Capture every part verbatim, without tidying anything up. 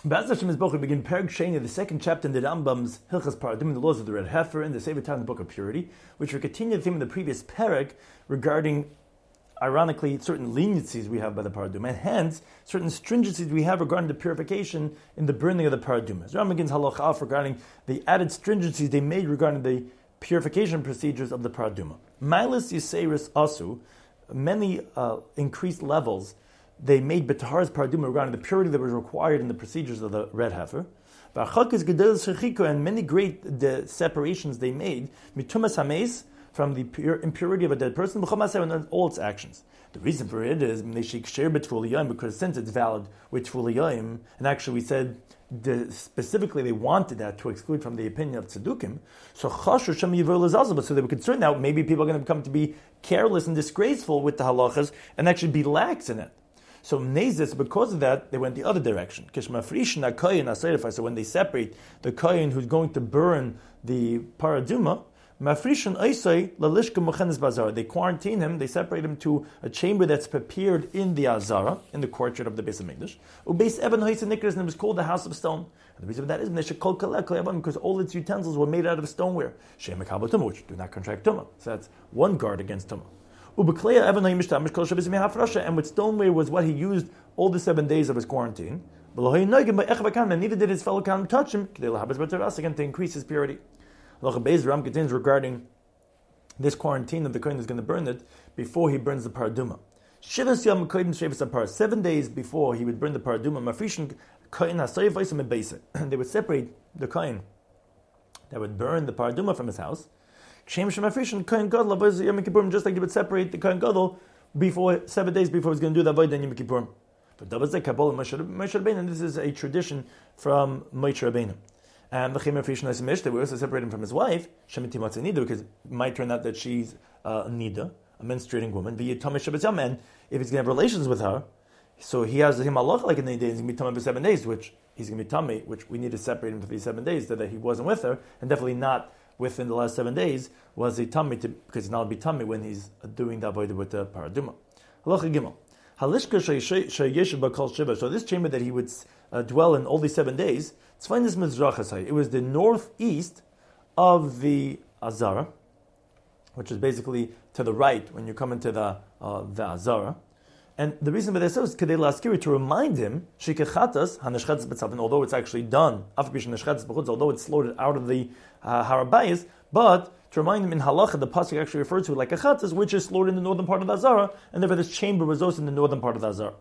B'ez Hashem Yisborach, we begin Perek Sheni, the second chapter in the Rambam's Hilchas Paradim, the laws of the red heifer, in the Sefer Torah, the Book of Purity, which will continue the theme of the previous Perek regarding, ironically, certain leniencies we have by the Paraduma, and hence certain stringencies we have regarding the purification in the burning of the Paraduma. So Rambam begins Halach Alf regarding the added stringencies they made regarding the purification procedures of the Paraduma. Milas Yiseris Asu, many uh, increased levels they made B'taharas Paraduma regarding the purity that was required in the procedures of the red heifer. And many great the separations they made, Mitumas Hames, from the pure impurity of a dead person, and all its actions. The reason for it is because since it's valid with Tfuliyim, and actually we said the, specifically they wanted that to exclude from the opinion of Tzedukim, so so they were concerned now maybe people are going to become to be careless and disgraceful with the halachas and actually be lax in it. So Nezis, because of that, they went the other direction. So when they separate the kohen who's going to burn the paraduma, they quarantine him, they separate him to a chamber that's prepared in the Azara, in the courtyard of the Beis HaMikdash. And it was called the House of Stone. And the reason for that is because all its utensils were made out of stoneware, which do not contract tumah. So that's one guard against tumah. And with stoneware was what he used all the seven days of his quarantine. And neither did his fellow Kohanim touch him, again to increase his purity. Ram continues regarding this quarantine of the kohen is going to burn it before he burns the paraduma. Seven days before he would burn the paraduma, they would separate the kohen that would burn the paraduma from his house. Just like they would separate the kohen gadol before seven days before he was going to do the avodah in Yom Kippurim. And this is a tradition from Moshe Rabbeinu. And they would also separate him from his wife, because it might turn out that she's uh, a nida, a menstruating woman. And if he's going to have relations with her, so he has him Allah like in the days, he's going to be tummy for seven days, which he's going to be tummy, which we need to separate him for these seven days, so that he wasn't with her, and definitely not within the last seven days was a tummy, to, because he's not be tummy when he's doing the avodah with the paraduma. Halacha Gimel. So this chamber that he would uh, dwell in all these seven days, it was the northeast of the Azara, which is basically to the right when you come into the uh, the Azara. And the reason for this is to remind him, and although it's actually done, although it's slaughtered out of the uh, Harabayas, but to remind him in halacha, the pasuk actually refers to it like a chatas, which is slaughtered in the northern part of the Azara, and therefore this chamber was also in the northern part of the Azara.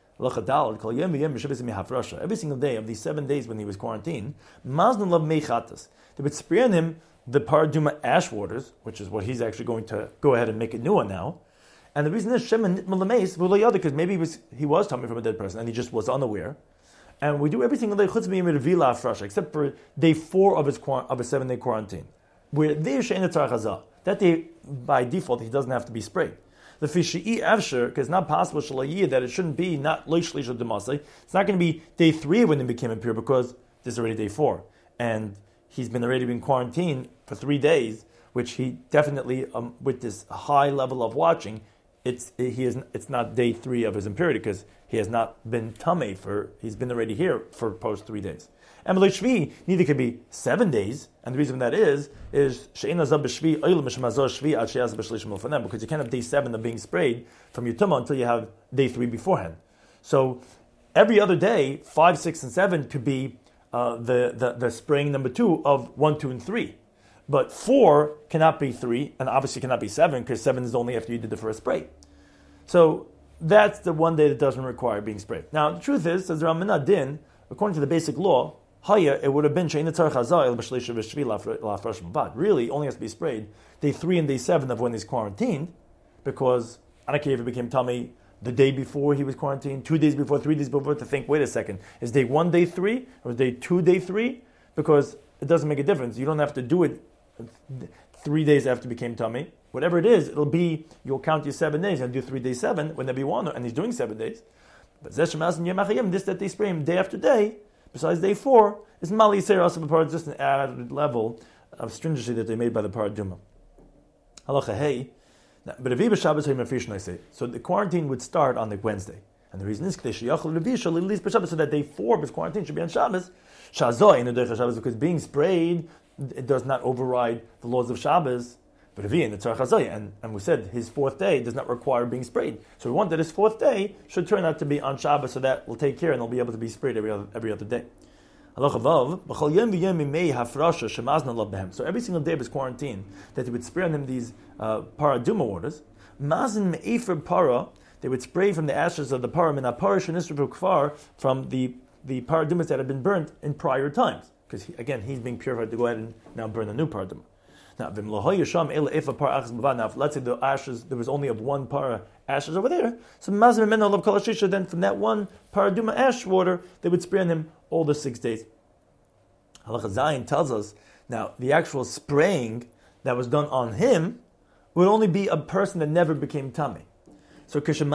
Every single day of these seven days when he was quarantined, they would spray on him the paraduma ash waters, which is what he's actually going to go ahead and make a new one now. And the reason is because maybe he was he was tummy from a dead person and he just was unaware. And we do every single day except for day four of his of his seven day quarantine, where there that day by default he doesn't have to be sprayed. The fishy after, because it's not possible that it shouldn't be not loishlish of demasai. It's not going to be day three when he became impure because this is already day four, and he's been already been quarantined for three days, which he definitely um, with this high level of watching. It's he is. It's not day three of his impurity because he has not been tummy for. He's been already here for post three days. And Shvi neither could be seven days, and the reason that is is because you can't have day seven of being sprayed from your tumah until you have day three beforehand. So every other day, five, six, and seven could be uh, the, the the spraying number two of one, two, and three. But four cannot be three, and obviously cannot be seven, because seven is only after you did the first spray. So that's the one day that doesn't require being sprayed. Now, the truth is, says Ramana Din, according to the basic law, Haya, it would have been but really only has to be sprayed day three and day seven of when he's quarantined, because I don't care if he became tummy the day before he was quarantined, two days before, three days before, to think, wait a second, is day one day three, or is day two day three? Because it doesn't make a difference. You don't have to do it three days after he became tummy. Whatever it is, it'll be, you'll count your seven days and do three days seven whenever you want, and he's doing seven days. But this that they spray him day after day, besides day four, is Mali Yisera also part just an added level of stringency that they made by the Paraduma. Halacha hey. But Aviva Shabbos Hayim Afrishan I say. So the quarantine would start on the Wednesday. And the reason is so that day four of his quarantine should be on Shabbos. Shazoi in the Shabbos, because being sprayed, it does not override the laws of Shabbos. But if he in the Tzarech Hazoi, and and we said his fourth day does not require being sprayed. So we want that his fourth day should turn out to be on Shabbos, so that will take care and they'll be able to be sprayed every other every other day. So every single day of his quarantine, that they would spray on him these uh, paraduma waters. Mazin me'efer para, they would spray from the ashes of the para min ha'para shenisru kfar, from the the paradumas that had been burnt in prior times. Because he, again, he's being purified to go ahead and now burn a new paraduma. Now, now, if let's say the ashes, there was only of one para ashes over there, so mazin me'meno alav kol hashisha, then from that one paraduma ash water, they would spray on him all the six days. Halacha Zayin tells us, now, the actual spraying that was done on him would only be a person that never became tamei. So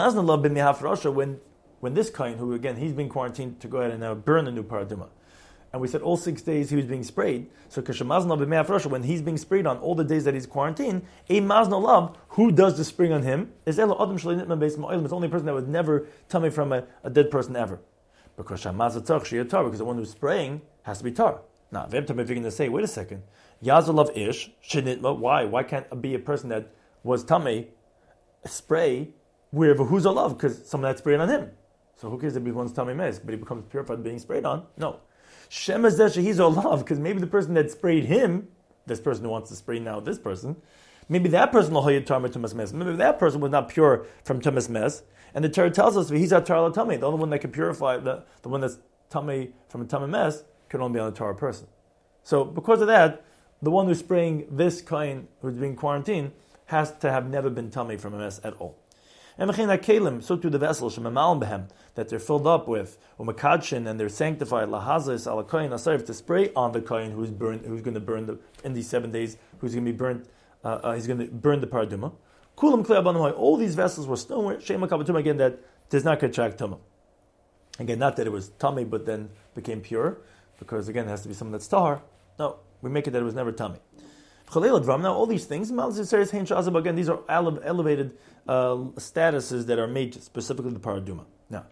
when when this kain, who again he's being quarantined to go ahead and now burn a new paraduma, and we said all six days he was being sprayed. So when he's being sprayed on all the days that he's quarantined, a maznolab who does the spraying on him is it's the only person that was never tamei from a, a dead person ever, because because the one who's spraying has to be tar. Now, if you're going to say, wait a second, Yazalav ish, shenitma, why? Why can't it be a person that was tamei spray wherever who's a love? Because someone had sprayed on him. So who cares if he becomes tamei mes, but he becomes purified being sprayed on? No. Shem is that he's a love, because maybe the person that sprayed him, this person who wants to spray now this person, maybe that person maybe that person was not pure from tumas mes, and the Torah tells us he's a tar tamei. The only one that can purify, the, the one that's tamei from a tamei mes, can only be on a Torah person. So because of that, the one who's spraying this kain who's being quarantined has to have never been tamei from a mess at all. And kelim, so too the vessels that they're filled up with umakadshin, and they're sanctified lahazis ala kain asarif, to spray on the kain who's burned, who's going to burn the in these seven days, who's going to be burnt. Uh, uh, he's going to burn the paraduma. Kulam klei abanuhay. All these vessels were stoneware shema kabatum, again that does not contract tumah. Again, not that it was tamei but then became pure, because again it has to be someone that's tahar. No, we make it that it was never tamei. Now all these things, again, these are elevated uh, statuses that are made specifically the paraduma. Now,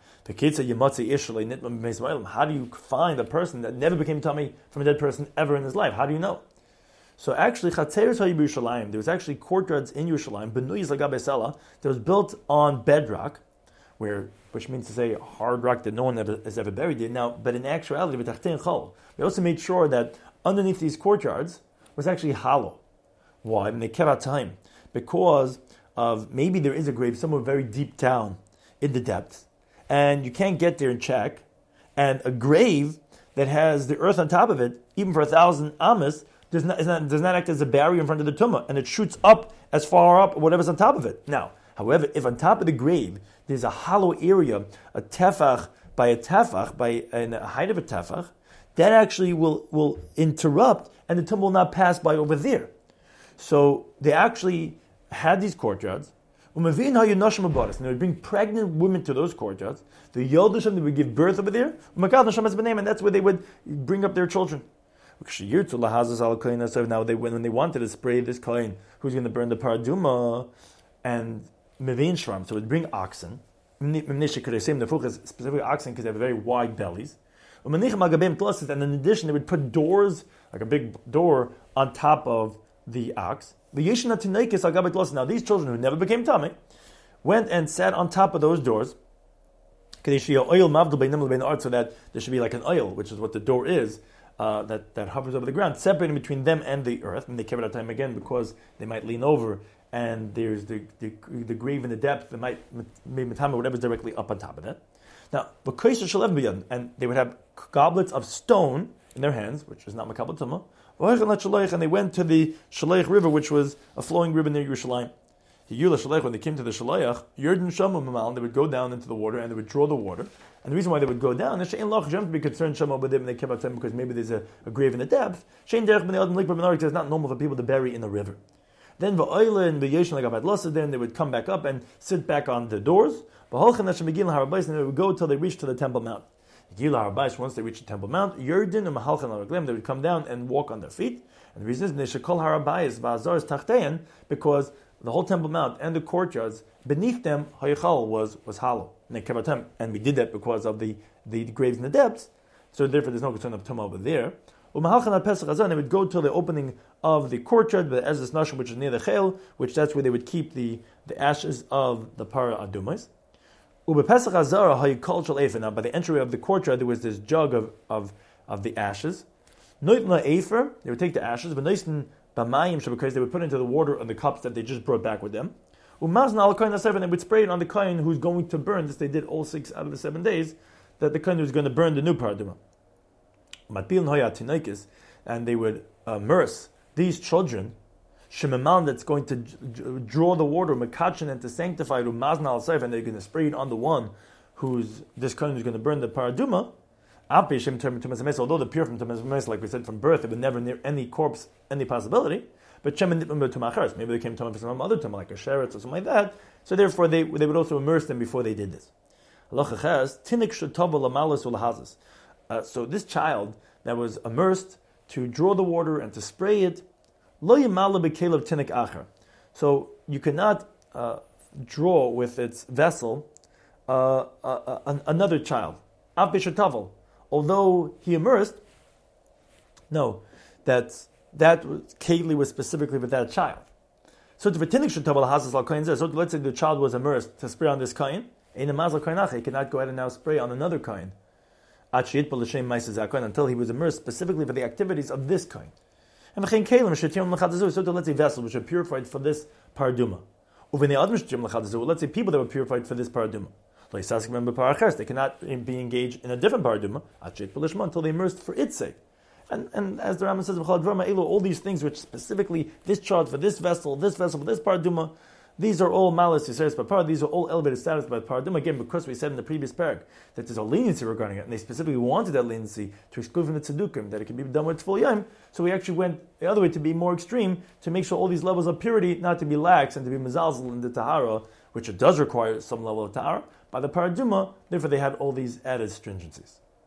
how do you find a person that never became tamei from a dead person ever in his life? How do you know? So actually, there was actually courtyards in Yerushalayim, that was built on bedrock, where, which means to say hard rock that no one ever, has ever buried in. Now, but in actuality, we also made sure that underneath these courtyards was actually hollow. Why? Time. Because of maybe there is a grave somewhere very deep down in the depths, and you can't get there and check, and a grave that has the earth on top of it, even for a thousand amas, does not, not, does not act as a barrier in front of the tumah, and it shoots up as far up, whatever's on top of it. Now, however, if on top of the grave there's a hollow area, a tefach by a tefach, by a height of a tefach, that actually will, will interrupt, and the tumah will not pass by over there. So they actually had these courtyards, and they would bring pregnant women to those courtyards. The Yoldashim, they would give birth over there, and that's where they would bring up their children. Now, they, when they wanted to spray this kohen who's going to burn the paraduma, and mevin shram, so it would bring oxen, specifically oxen because they have very wide bellies. And in addition, they would put doors, like a big door, on top of the ox. Now, these children who never became tamei went and sat on top of those doors, so that there should be like an oil, which is what the door is, uh, that, that hovers over the ground, separating between them and the earth. And they kept it at time again because they might lean over, and there's the, the, the grave in the depth, they might, maybe whatever's directly up on top of that. Now, and they would have goblets of stone in their hands, which is not makabel tumah, and they went to the Shaleich River, which was a flowing river near Yerushalayim. When they came to the Shaleich, they would go down into the water and they would draw the water. And the reason why they would go down is she'en loch to be concerned shama with them, and they kept them because maybe there's a, a grave in the depth. She'en derech b'nei adam likbar b'narik, it's not normal for people to bury in the river. Then v'oyle and v'yeshin like abad lasa, then they would come back up and sit back on the doors. V'holchem nashem begin harabais, and they would go till they reached to the Temple Mount. Once they reached the Temple Mount, Yerdin and Mahalchan al-Raglim, they would come down and walk on their feet. And the reason is Neshekol Harabayis Va'azar is Tachtein, because the whole Temple Mount and the courtyards, beneath them, Hayachal was, was hollow. And we did that because of the, the graves in the depths, so therefore there's no concern of Tumah over there. And they would go till the opening of the courtyard, the Ezras Nashim, which is near the Chel, which that's where they would keep the, the ashes of the Para Adumais. Now, by the entry of the courtyard, there was this jug of, of, of the ashes. They would take the ashes, but because they would put into the water on the cups that they just brought back with them. And they would spray it on the kohen who's going to burn this. They did all six out of the seven days that the kohen was going to burn the new paraduma. And they would immerse these children, shemaman, that's going to draw the water, makachin, and to sanctify it, and they're going to spray it on the one who's this kohen who's going to burn the paraduma. Although they're pure from Tumas, like we said, from birth, they would never near any corpse, any possibility. But maybe they came to some other tumah, like a sheretz or something like that. So therefore, they they would also immerse them before they did this. Uh, so this child that was immersed to draw the water and to spray it, so you cannot uh, draw with its vessel uh, uh, uh, another child. Although he immersed, no, that that Keli was specifically with that child. So to so let's say the child was immersed to spray on this kain, he cannot go ahead and now spray on another kain until he was immersed specifically for the activities of this kain. And so to let's say vessels which are purified for this paraduma. Let's say people that were purified for this paraduma. They cannot be engaged in a different paraduma until they immersed for its sake. And, and as the Rambam says, all these things which specifically this child for this vessel, this vessel for this paraduma, these are all malas yiseres papar. These are all elevated status by paraduma. Again, because we said in the previous parak that there's a leniency regarding it, and they specifically wanted that leniency to exclude from the tzedukim that it can be done with full yom. So we actually went the other way to be more extreme to make sure all these levels of purity not to be lax and to be mezalzel in the tahara, which it does require some level of tahara. By the paraduma, therefore they had all these added stringencies.